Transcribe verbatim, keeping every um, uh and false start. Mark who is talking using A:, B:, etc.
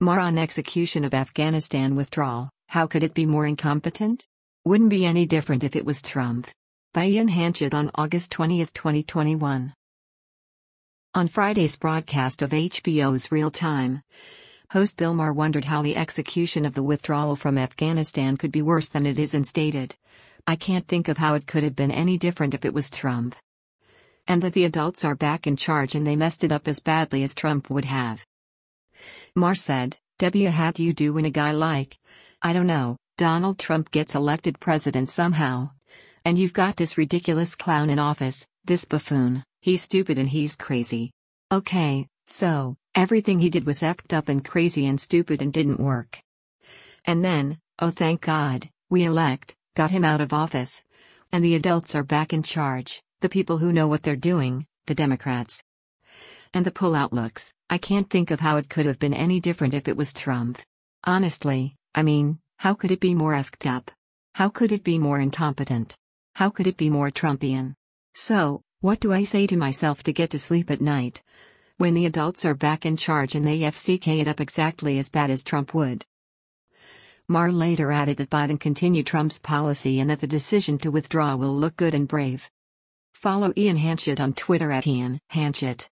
A: More on execution of Afghanistan withdrawal. How could it be more incompetent? Wouldn't be any different if it was Trump. By Ian Hanchett on August twentieth, twenty twenty-one. On Friday's broadcast of H B O's Real Time, host Bill Maher wondered how the execution of the withdrawal from Afghanistan could be worse than it is, and stated, "I can't think of how it could have been any different if it was Trump. And that the adults are back in charge and they messed it up as badly as Trump would have." Maher said, "W how do you do when a guy like, I don't know, Donald Trump gets elected president somehow? And you've got this ridiculous clown in office, this buffoon, he's stupid and he's crazy. Okay, so, everything he did was effed up and crazy and stupid and didn't work. And then, oh thank God, we elect, got him out of office. And the adults are back in charge, the people who know what they're doing, the Democrats. And the pullout looks, I can't think of how it could have been any different if it was Trump. Honestly, I mean, how could it be more effed up? How could it be more incompetent? How could it be more Trumpian? So, what do I say to myself to get to sleep at night? When the adults are back in charge and they F C K it up exactly as bad as Trump would." Maher later added that Biden continued Trump's policy and that the decision to withdraw will look good and brave. Follow Ian Hanchett on Twitter at Ian Hanchett.